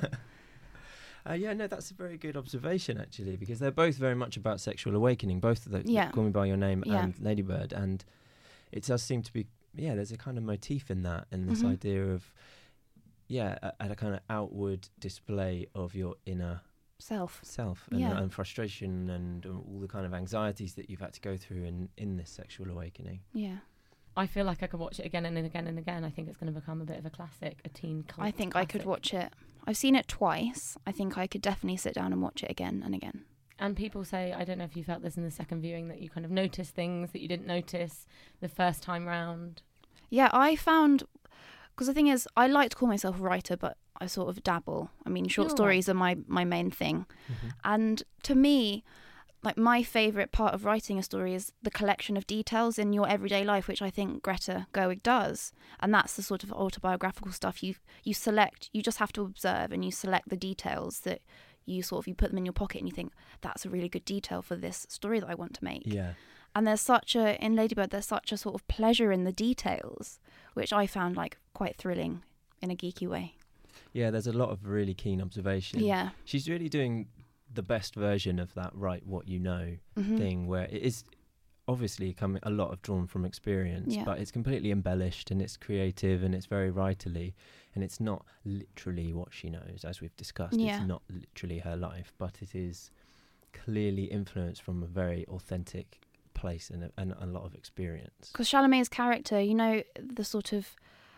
Uh, yeah, no, that's a very good observation, actually, because they're both very much about sexual awakening, both of the Yeah. Call Me By Your Name Yeah. and Ladybird. And it does seem to be, yeah, there's a kind of motif in that, and this Mhm. idea of, yeah, a, a kind of outward display of your inner Self. self and, Yeah. and frustration and uh, all the kind of anxieties that you've had to go through in, in this sexual awakening. Yeah. I feel like I could watch it again and again and again. I think it's going to become a bit of a classic, a teen cult. I think I could classic. watch it. I've seen it twice. I think I could definitely sit down and watch it again and again. And people say, I don't know if you felt this in the second viewing, that you kind of notice things that you didn't notice the first time round. Yeah, I found, because the thing is, I like to call myself a writer, but I sort of dabble. I mean, short You're a stories are my, my main thing. And to me, like my favourite part of writing a story is the collection of details in your everyday life, which I think Greta Gerwig does. And that's the sort of autobiographical stuff you you select. You just have to observe and you select the details that you sort of, you put them in your pocket and you think, that's a really good detail for this story that I want to make. Yeah. And there's such a, in Ladybird, there's such a sort of pleasure in the details, which I found like quite thrilling in a geeky way. Yeah, there's a lot of really keen observation. Yeah. She's really doing the best version of that write what you know Mhm. thing, where it is obviously coming a lot of drawn from experience, Yeah. but it's completely embellished and it's creative and it's very writerly, and it's not literally what she knows, as we've discussed. Yeah. It's not literally her life, but it is clearly influenced from a very authentic place and a, and a lot of experience. Because Chalamet's character, you know, the sort of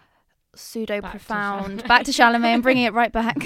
pseudo Back to profound, Chalamet. back to Chalamet and bringing it right back.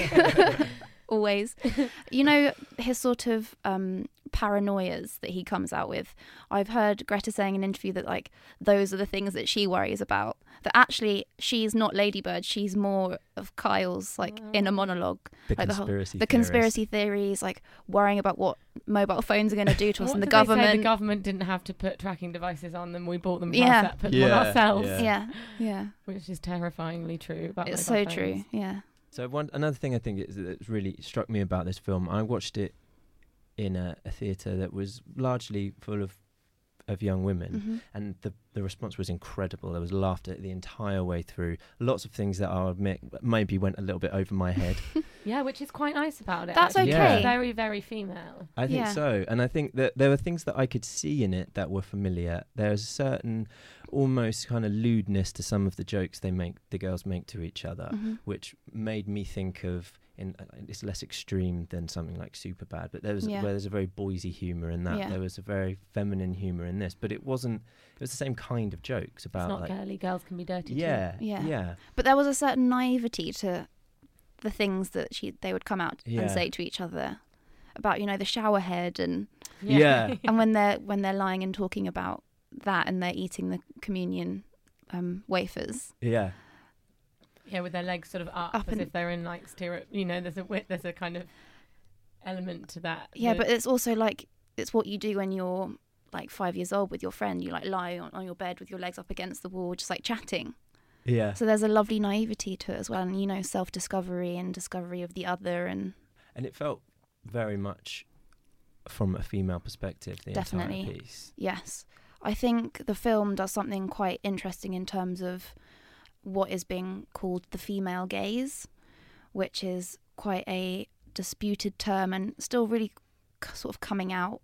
Always. You know, his sort of um, paranoias that he comes out with. I've heard Greta saying in an interview that, like, those are the things that she worries about. That actually, she's not Ladybird. She's more of Kyle's, like, inner monologue. The like conspiracy the, whole, the theorist. conspiracy theories, like, worrying about what mobile phones are going to do to us What and the did they say? government. The government didn't have to put tracking devices on them. We bought them Yeah. ourselves, put them Yeah, on ourselves, yeah. yeah, yeah. which is terrifyingly true. About It's mobile so phones. true, yeah. So one another thing I think is, that's really struck me about this film, I watched it in a, a theatre that was largely full of of young women, Mhm. and the the response was incredible. There was laughter the entire way through. Lots of things that I'll admit maybe went a little bit over my head. Yeah, which is quite nice about it. That's actually. okay. It's very, very female. I think Yeah. so, and I think that there were things that I could see in it that were familiar. There's a certain almost kind of lewdness to some of the jokes they make, the girls make to each other, Mhm. which made me think of, in uh, it's less extreme than something like Superbad, but there was Yeah. where there's a very boysy humour in that. Yeah. There was a very feminine humour in this, but it wasn't. It was the same kind of jokes about It's not like girly. Girls can be dirty yeah, too. Yeah. yeah, But there was a certain naivety to the things that she they would come out Yeah. and say to each other. about, you know, the shower head and Yeah. and when they're when they're lying and talking about that and they're eating the communion um, wafers. Yeah. Yeah, with their legs sort of up, Up as and- if they're in like stirrup. You know, there's a wi- there's a kind of element to that. Yeah, that- but it's also like it's what you do when you're like five years old with your friend. You like lie on, on your bed with your legs up against the wall, just like chatting. Yeah. So there's a lovely naivety to it as well, and you know, self-discovery and discovery of the other, and And it felt very much from a female perspective, the Definitely. entire piece. yes, I think the film does something quite interesting in terms of what is being called the female gaze, which is quite a disputed term and still really c- sort of coming out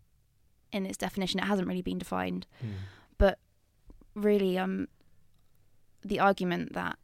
in its definition. It hasn't really been defined, Mm. but really, um, the argument that,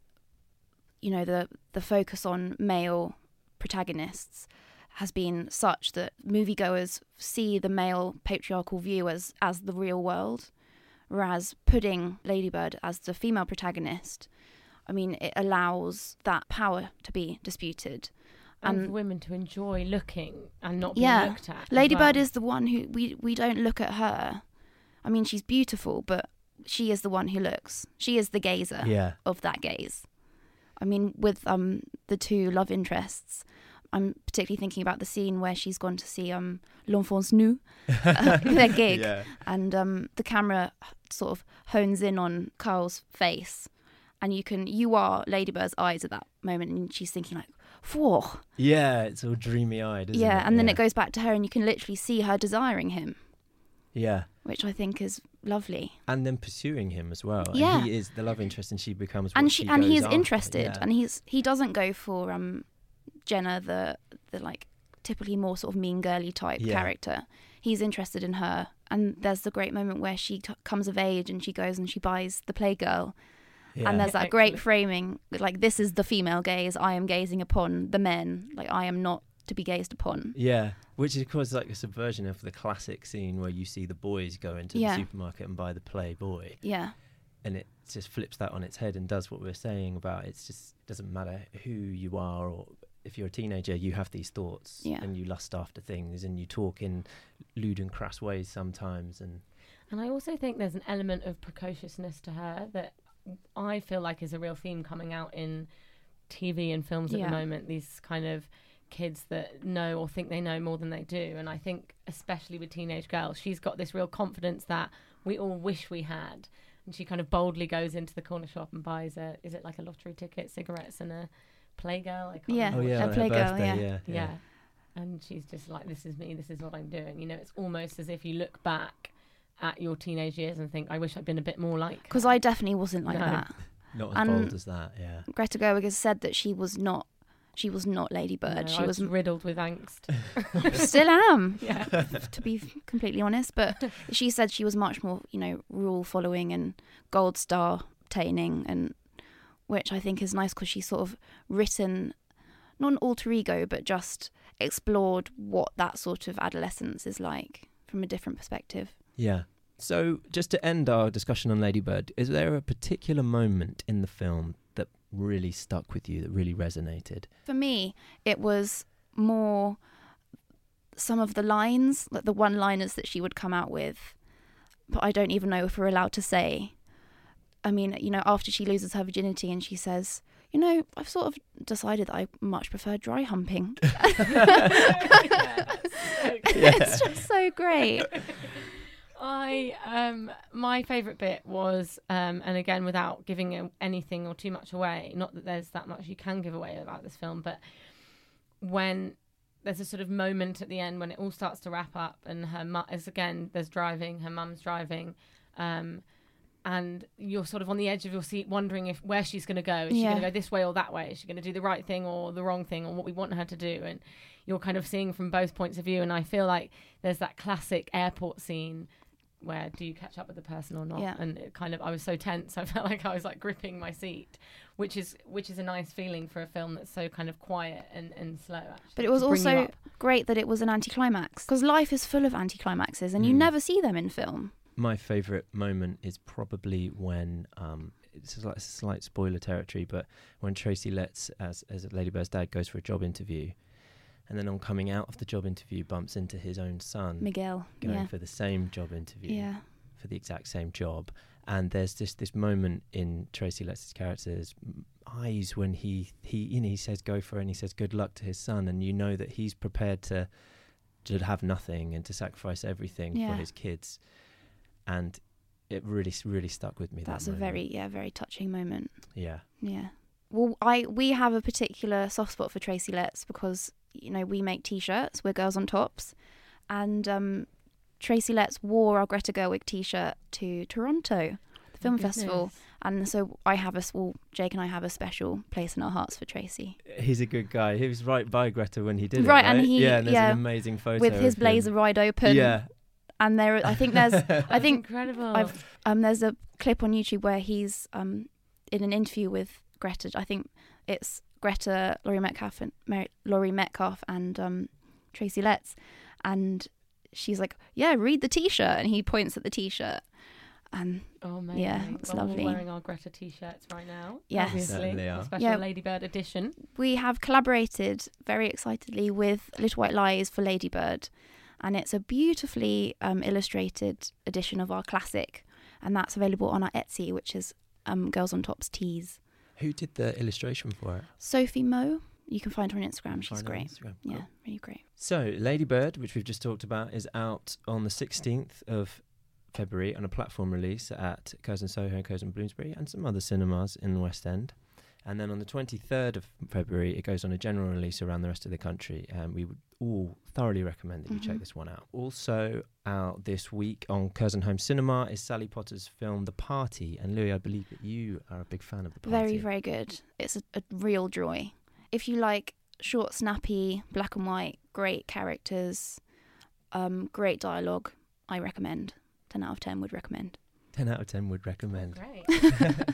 you know, the the focus on male protagonists has been such that moviegoers see the male patriarchal view as as the real world, whereas putting Lady Bird as the female protagonist, I mean, it allows that power to be disputed. and and- for women to enjoy looking and not being Yeah, looked at. as Lady Bird well. is the one who we we don't look at her. I mean, she's beautiful, but she is the one who looks. She is the gazer Yeah. of that gaze. I mean, with um the two love interests, I'm particularly thinking about the scene where she's gone to see um L'Enfance Nu, uh, their gig, Yeah. and um the camera sort of hones in on Carl's face, and you can you are Lady Bird's eyes at that moment, and she's thinking like, "Whoa." Yeah, it's all dreamy eyed, isn't Yeah, it? and then Yeah. it goes back to her, and you can literally see her desiring him, Yeah. which I think is lovely. And then pursuing him as well. Yeah. And he is the love interest and she becomes what And she, she and goes he's after. interested, Yeah. and he's he doesn't go for um Jenna, the the like typically more sort of mean girly type Yeah. character. He's interested in her, and there's the great moment where she t- comes of age and she goes and she buys the Playgirl. Yeah. And there's that great Excellent. framing, like, this is the female gaze. I am gazing upon the men. Like, I am not to be gazed upon. Yeah, which is, of course, like a subversion of the classic scene where you see the boys go into Yeah. the supermarket and buy the Playboy, Yeah, and it just flips that on its head and does what we're saying about it's just doesn't matter who you are, or if you're a teenager, you have these thoughts Yeah. and you lust after things and you talk in lewd and crass ways sometimes. And And I also think there's an element of precociousness to her that I feel like is a real theme coming out in T V and films at Yeah. the moment. These kind of kids that know or think they know more than they do. And I think especially with teenage girls, she's got this real confidence that we all wish we had. And she kind of boldly goes into the corner shop and buys a, is it like a lottery ticket, cigarettes and a Playgirl? I can't Yeah. remember oh what yeah, a on her Playgirl, birthday, yeah. yeah, yeah. yeah. And she's just like, this is me, this is what I'm doing. You know, it's almost as if you look back at your teenage years and think, I wish I'd been a bit more like because her. I definitely wasn't like No. that. Not as And- bold as that. Yeah. Greta Gerwig has said that she was not, she was not Lady Bird. No, she I was, was riddled with angst. still am, Yeah. to be completely honest. But she said she was much more, you know, rule following and gold star obtaining, and which I think is nice because she's sort of written, not an alter ego, but just explored what that sort of adolescence is like from a different perspective. Yeah. So, just to end our discussion on Lady Bird, is there a particular moment in the film that really stuck with you, that really resonated? For me, it was more some of the lines, like the one-liners that she would come out with, but I don't even know if we're allowed to say. I mean, you know, after she loses her virginity and she says, you know, I've sort of decided that I much prefer dry humping. It's just so great. I um my favourite bit was um and again without giving a- anything or too much away, not that there's that much you can give away about this film, but when there's a sort of moment at the end when it all starts to wrap up and her mum is again there's driving, her mum's driving, um and you're sort of on the edge of your seat wondering if where she's going to go. Is she Yeah. going to go this way or that way? Is she going to do the right thing or the wrong thing or what we want her to do? And you're kind of seeing from both points of view. And I feel like there's that classic airport scene where do you catch up with the person or not? Yeah. And it kind of, I was so tense. I felt like I was like gripping my seat, which is which is a nice feeling for a film that's so kind of quiet and, and slow, actually. But it was to bring you also up. great that it was an anticlimax, because life is full of anticlimaxes and you Mm. never see them in film. My favourite moment is probably when um, it's like slight spoiler territory, but when Tracy Letts, as as Lady Bird's dad, goes for a job interview, and then on coming out of the job interview bumps into his own son Miguel, going yeah. for the same job interview Yeah. for the exact same job. And there's just this moment in Tracy Letts' character's eyes when he, he you know, he says go for it, and he says good luck to his son, and you know that he's prepared to to have nothing and to sacrifice everything Yeah. for his kids. And it really, really stuck with me. That's that a moment. very, yeah, very touching moment. Yeah. Yeah. Well, I we have a particular soft spot for Tracy Letts because, you know, we make T-shirts. We're Girls on Tops. And um, Tracy Letts wore our Greta Gerwig T-shirt to Toronto, the film goodness. festival. And so I have a, well, Jake and I have a special place in our hearts for Tracy. He's a good guy. He was right by Greta when he did Right, it, right? and he- yeah, and there's yeah, an amazing photo With his of blazer him. wide open. Yeah. And there, I think there's, I think Incredible. I've um there's a clip on YouTube where he's um in an interview with Greta. I think it's Greta, Laurie Metcalf, and Mary, Laurie Metcalf, and um Tracy Letts, and she's like, "Yeah, read the T-shirt," and he points at the T-shirt, and Oh, amazing. yeah, it's well, lovely. We're wearing our Greta T-shirts right now. Yes. Obviously. Certainly are. Special Yeah. Ladybird edition. we have collaborated very excitedly with Little White Lies for Ladybird, and it's a beautifully um, illustrated edition of our classic, and that's available on our Etsy, which is um, Girls on Tops Tees. Who did the illustration for it? Sophie Moe, you can find her on Instagram. She's Find her on great. Instagram. Yeah, Cool. really great. So, Ladybird, which we've just talked about, is out on the sixteenth of February on a platform release at Curzon Soho, Curzon Bloomsbury, and some other cinemas in the West End. And then on the twenty-third of February, it goes on a general release around the rest of the country. And we would all thoroughly recommend that you check Mhm. this one out. Also out this week on Curzon Home Cinema is Sally Potter's film The Party. And Louis, I believe that you are a big fan of The Party. Very, very good. It's a, a real joy. If you like short, snappy, black and white, great characters, um, great dialogue, I recommend. ten out of ten would recommend. ten out of ten would recommend. Great.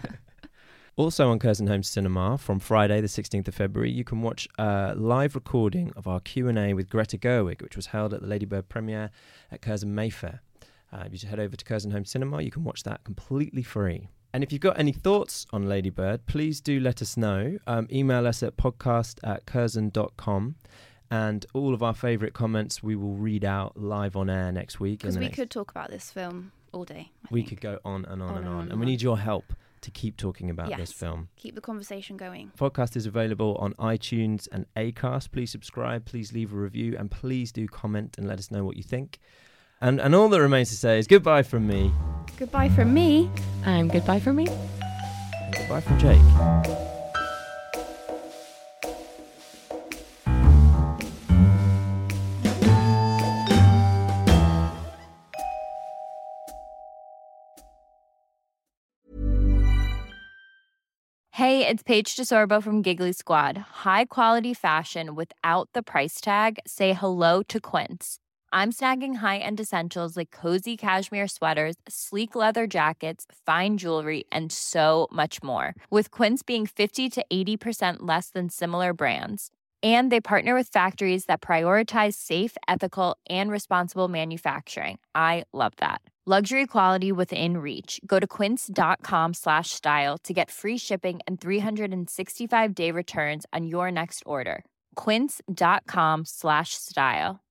Also on Curzon Home Cinema from Friday the sixteenth of February, you can watch a live recording of our Q and A with Greta Gerwig, which was held at the Ladybird premiere at Curzon Mayfair. Uh, if you just head over to Curzon Home Cinema, you can watch that completely free. And if you've got any thoughts on Ladybird, please do let us know. Um, email us at podcast at curzon dot com. And all of our favourite comments we will read out live on air next week. in Because the we next- could talk about this film all day. I We think. could go on and on, On and and on. on And we and need your help to keep talking about Yes. this film. Keep the conversation going. Podcast is available on iTunes and Acast. Please subscribe, please leave a review, and please do comment and let us know what you think. And and all that remains to say is goodbye from me Goodbye from me. And goodbye from me. and goodbye from Jake. Hey, it's Paige DeSorbo from Giggly Squad. High quality fashion without the price tag. Say hello to Quince. I'm snagging high-end essentials like cozy cashmere sweaters, sleek leather jackets, fine jewelry, and so much more. With Quince being fifty to eighty percent less than similar brands. And they partner with factories that prioritize safe, ethical, and responsible manufacturing. I love that. Luxury quality within reach. Go to quince.com slash style to get free shipping and three sixty-five day returns on your next order. Quince.com slash style.